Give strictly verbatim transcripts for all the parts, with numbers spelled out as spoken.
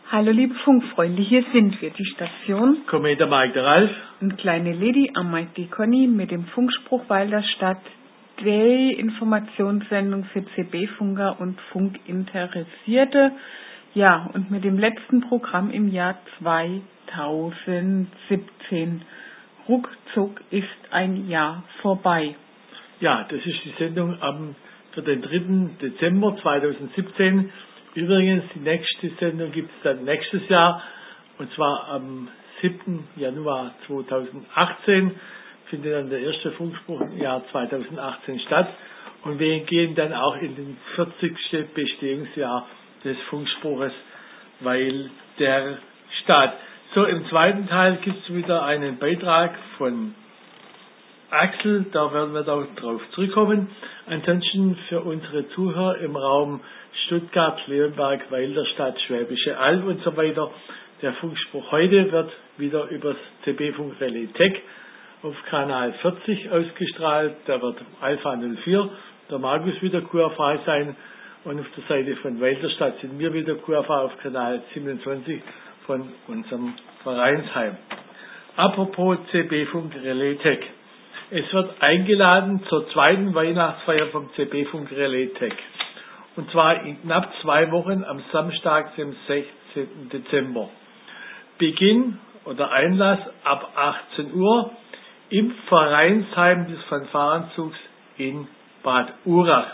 Hallo liebe Funkfreunde, hier sind wir, die Station Komet der Mike, der Ralf und kleine Lady am Mike, die Conny mit dem Funkspruch Walderstadt, die Informationssendung für C B-Funker und Funkinteressierte. Ja, und mit dem letzten Programm im Jahr zweitausendsiebzehn. Ruckzuck ist ein Jahr vorbei. Ja, das ist die Sendung am, für den dritten Dezember zweitausendsiebzehn. Übrigens, die nächste Sendung gibt es dann nächstes Jahr, und zwar am siebten Januar zweitausendachtzehn findet dann der erste Funkspruch im Jahr zweitausendachtzehn statt, und wir gehen dann auch in den vierzigsten Bestehungsjahr des Funkspruches, weil der Staat. So, im zweiten Teil gibt es wieder einen Beitrag von Axel, da werden wir darauf zurückkommen. Ansonsten für unsere Zuhörer im Raum Stuttgart, Leonberg, Walderstadt, Schwäbische Alb und so weiter. Der Funkspruch heute wird wieder übers C B-Funk Relais Tech auf Kanal vierzig ausgestrahlt. Da wird Alpha null vier, der Markus wieder Q R V sein, und auf der Seite von Walderstadt sind wir wieder Q R V auf Kanal siebenundzwanzig von unserem Vereinsheim. Apropos C B-Funk Relais Tech. Es wird eingeladen zur zweiten Weihnachtsfeier vom C B-Funk Relais Tech. Und zwar in knapp zwei Wochen am Samstag, dem sechzehnten Dezember. Beginn oder Einlass ab achtzehn Uhr im Vereinsheim des Fanfarenzugs in Bad Urach.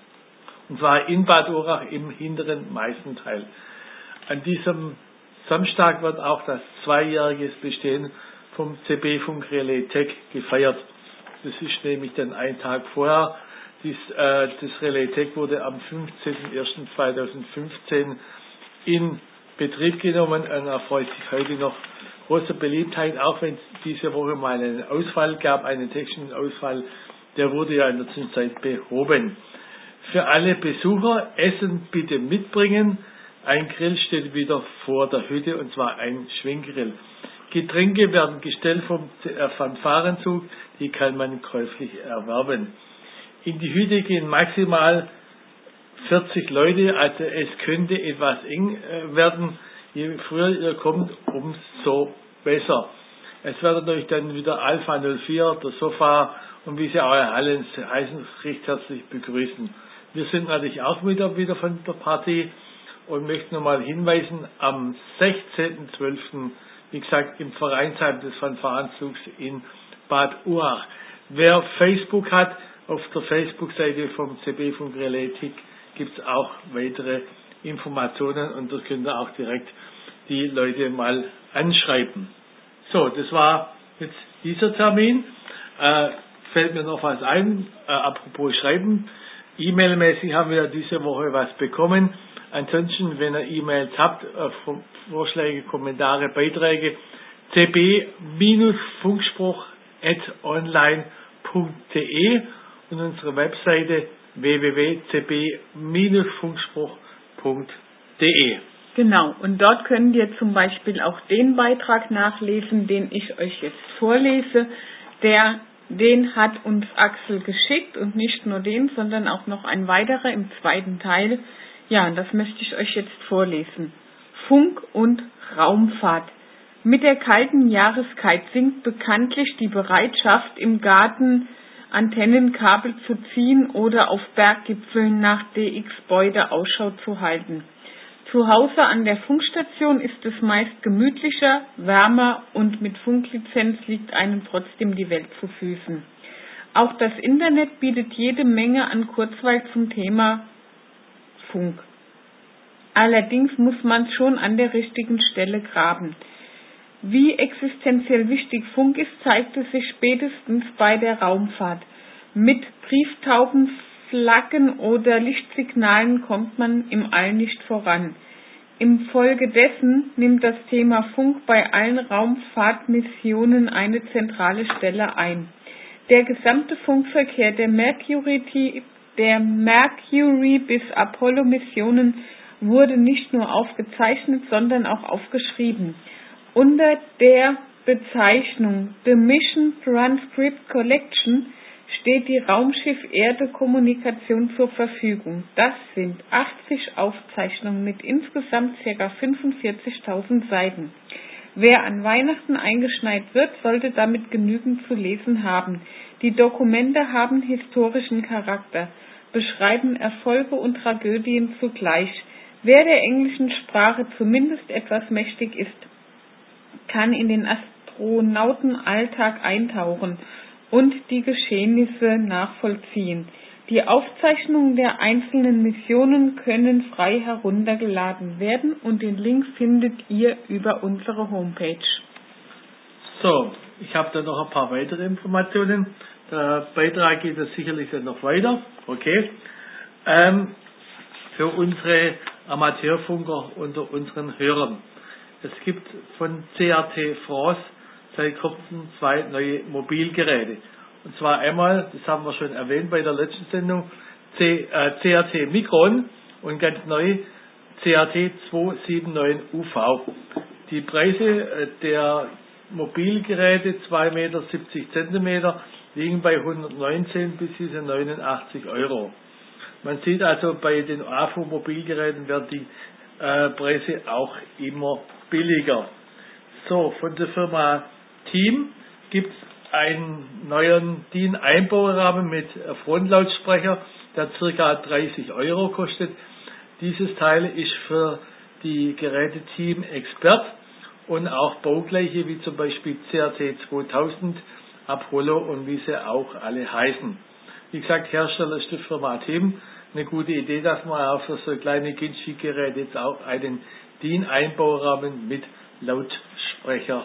Und zwar in Bad Urach im hinteren Meißenteil. An diesem Samstag wird auch das zweijährige Bestehen vom C B-Funk Relais Tech gefeiert. Das ist nämlich dann ein Tag vorher. Dies, äh, das Relais Tech wurde am fünfzehnten ersten zweitausendfünfzehn in Betrieb genommen und erfreut sich heute noch großer Beliebtheit, auch wenn es diese Woche mal einen Ausfall gab, einen technischen Ausfall. Der wurde ja in der Zwischenzeit behoben. Für alle Besucher Essen bitte mitbringen. Ein Grill steht wieder vor der Hütte, und zwar ein Schwenkgrill. Getränke werden gestellt vom Fanfarenzug, die kann man käuflich erwerben. In die Hütte gehen maximal vierzig Leute, also es könnte etwas eng werden. Je früher ihr kommt, umso besser. Es wird natürlich dann wieder Alpha null vier, der Sofa und wie sie auch alle heißen, recht herzlich begrüßen. Wir sind natürlich auch wieder, wieder von der Party und möchten nochmal hinweisen, am sechzehnten zwölften wie gesagt, im Vereinsheim des Fanfarenzugs in Bad Urach. Wer Facebook hat, auf der Facebook-Seite vom C B-Funk Relais Tech gibt es auch weitere Informationen, und da könnt ihr auch direkt die Leute mal anschreiben. So, das war jetzt dieser Termin. Äh, fällt mir noch was ein, äh, apropos Schreiben. E-Mail-mäßig haben wir diese Woche was bekommen. Ansonsten, wenn ihr E-Mails habt, äh, Vorschläge, Kommentare, Beiträge, c b-funkspruch at online punkt de und unsere Webseite w w w punkt c b-funkspruch punkt de. Genau, und dort könnt ihr zum Beispiel auch den Beitrag nachlesen, den ich euch jetzt vorlese. Der, den hat uns Axel geschickt, und nicht nur den, sondern auch noch ein weiterer im zweiten Teil. Ja, das möchte ich euch jetzt vorlesen. Funk und Raumfahrt. Mit der kalten Jahreszeit sinkt bekanntlich die Bereitschaft, im Garten Antennenkabel zu ziehen oder auf Berggipfeln nach D X-Beute Ausschau zu halten. Zu Hause an der Funkstation ist es meist gemütlicher, wärmer, und mit Funklizenz liegt einem trotzdem die Welt zu Füßen. Auch das Internet bietet jede Menge an Kurzweil zum Thema Funk. Allerdings muss man schon an der richtigen Stelle graben. Wie existenziell wichtig Funk ist, zeigte sich spätestens bei der Raumfahrt. Mit Brieftauben, Flaggen oder Lichtsignalen kommt man im All nicht voran. Infolgedessen nimmt das Thema Funk bei allen Raumfahrtmissionen eine zentrale Stelle ein. Der gesamte Funkverkehr der Mercury, der Mercury bis Apollo-Missionen wurde nicht nur aufgezeichnet, sondern auch aufgeschrieben. Unter der Bezeichnung The Mission Transcript Collection steht die Raumschiff-Erde-Kommunikation zur Verfügung. Das sind achtzig Aufzeichnungen mit insgesamt ca. fünfundvierzigtausend Seiten. Wer an Weihnachten eingeschneit wird, sollte damit genügend zu lesen haben. Die Dokumente haben historischen Charakter, beschreiben Erfolge und Tragödien zugleich. Wer der englischen Sprache zumindest etwas mächtig ist, kann in den Astronautenalltag eintauchen und die Geschehnisse nachvollziehen. Die Aufzeichnungen der einzelnen Missionen können frei heruntergeladen werden und den Link findet ihr über unsere Homepage. So, ich habe da noch ein paar weitere Informationen. Der Beitrag geht das sicherlich dann noch weiter. Okay. Ähm, für unsere Amateurfunker unter unseren Hörern. Es gibt von C R T France seit kurzem zwei neue Mobilgeräte. Und zwar einmal, das haben wir schon erwähnt bei der letzten Sendung, C, äh, C R T Micron und ganz neu C R T zweihundertneunundsiebzig U V. Die Preise äh, der Mobilgeräte zwei Meter siebzig Zentimeter liegen bei hundertneunzehn bis neunundachtzig Euro. Man sieht also, bei den A F O-Mobilgeräten werden die äh, Preise auch immer billiger. So, von der Firma Team gibt es einen neuen D I N-Einbaurahmen mit Frontlautsprecher, der ca. dreißig Euro kostet. Dieses Teil ist für die Geräte Team Expert und auch baugleiche, wie zum Beispiel C R T zweitausend, Apollo und wie sie auch alle heißen. Wie gesagt, Hersteller ist die Firma Team. Eine gute Idee, dass man auch für so kleine Günstiggeräte jetzt auch einen D I N-Einbaurahmen mit Lautsprecher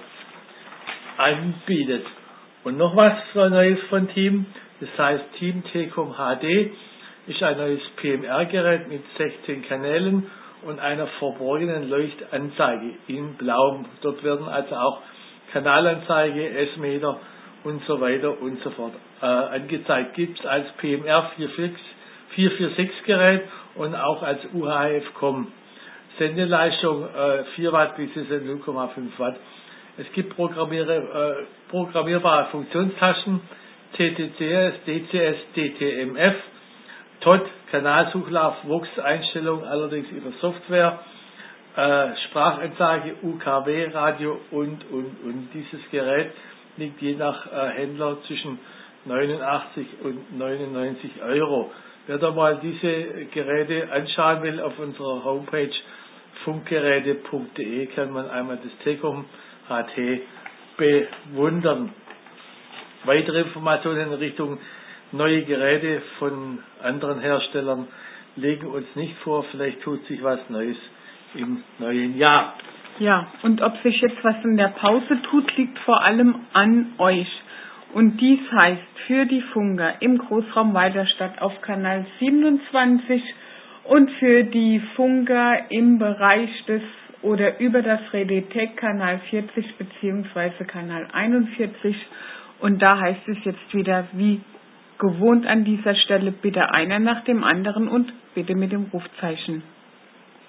anbietet. Und noch was für ein neues von Team, das heißt Team T-Com H D, ist ein neues P M R-Gerät mit sechzehn Kanälen und einer verborgenen Leuchtanzeige in Blau. Dort werden also auch Kanalanzeige, S-Meter und so weiter und so fort äh, angezeigt. Gibt es als P M R vierhundertsechsundvierzig Gerät und auch als U H F-Com. Sendeleistung äh, vier Watt bis null Komma fünf Watt. Es gibt programmiere, äh, programmierbare Funktionstaschen, T T C S, D C S, D T M F, T O T, Kanalsuchlauf, Vox-Einstellung, allerdings über Software, äh, Sprachanzeige, U K W-Radio und, und, und. Dieses Gerät liegt je nach äh, Händler zwischen neunundachtzig und neunundneunzig Euro. Wer da mal diese Geräte anschauen will, auf unserer Homepage funkgeräte punkt de kann man einmal das T-Com H T bewundern. Weitere Informationen in Richtung neue Geräte von anderen Herstellern legen uns nicht vor. Vielleicht tut sich was Neues im neuen Jahr. Ja, und ob sich jetzt was in der Pause tut, liegt vor allem an euch. Und dies heißt für die Funker im Großraum Weiterstadt auf Kanal siebenundzwanzig und für die Funker im Bereich des oder über das Redetec Kanal vierzig bzw. Kanal einundvierzig. Und da heißt es jetzt wieder wie gewohnt an dieser Stelle bitte einer nach dem anderen und bitte mit dem Rufzeichen.